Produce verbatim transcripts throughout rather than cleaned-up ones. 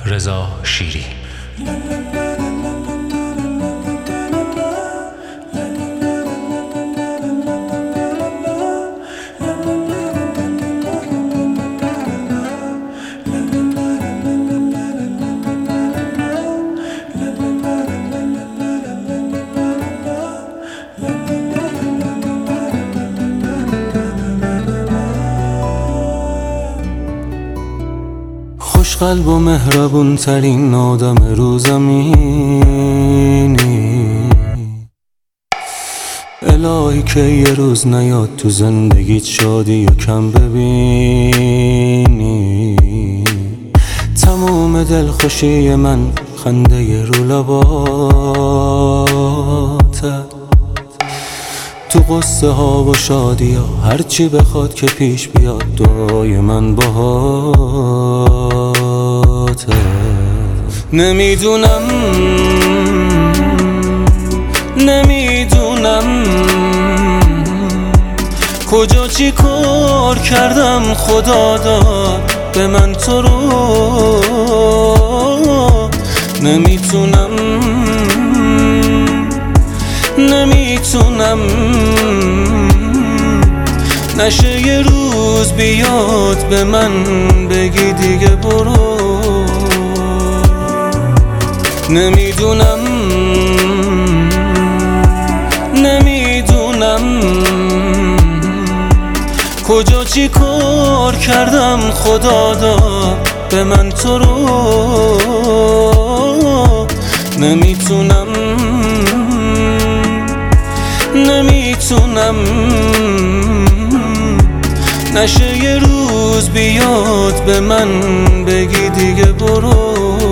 رضا شیری. خوش قلب و مهربون ترین آدم رو زمینی، الهی که یه روز نیاد تو زندگیت شادی یا کم ببینی. تموم دلخوشی من خنده رو لباته، تو قصه ها و شادی ها هرچی بخواد که پیش بیاد دعای من باهاته. نمیدونم نمیدونم کجا چی کار کردم خدا داد به من تو رو. نمیتونم نمیتونم نشه یه روز بیاد به من بگی دیگه برو. نمیدونم نمیدونم کجا چی کار کردم خدا داد به من تو رو. نمیتونم نمیتونم نشه یه روز بیاد به من بگی دیگه برو.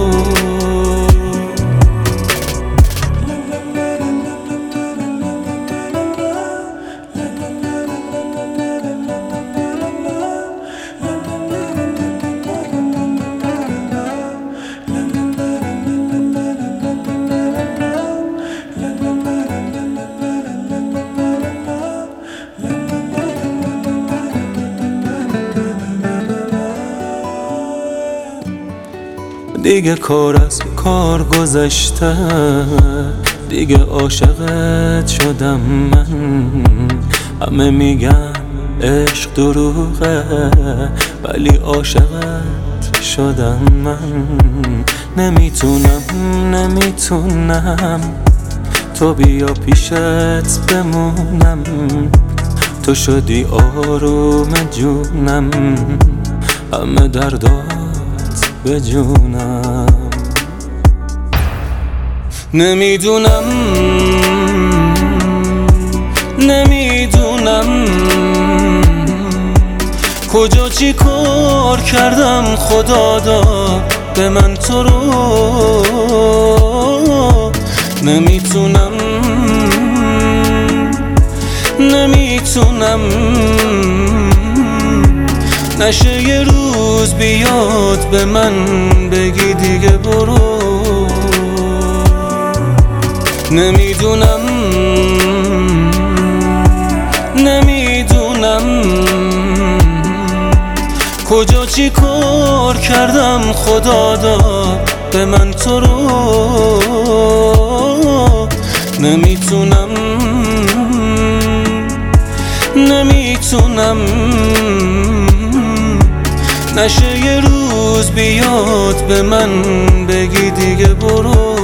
دیگه کار از کار گذشته، دیگه عاشقت شدم من. همه میگن عشق دروغه ولی عاشقت شدم من. نمیتونم نمیتونم تو بیا پیشت بمونم، تو شدی آروم جونم، همه دردات به جونم. نمیدونم نمیدونم کجا چی کار کردم خدا داد به من تو رو. نمیتونم نمیتونم نشه یه روز بیاد به من بگی دیگه برو. نمیدونم نمیدونم کجا چی کار کردم خدا داد به من تو رو. نمیتونم نمیتونم نشه یه روز بیاد به من بگی دیگه برو.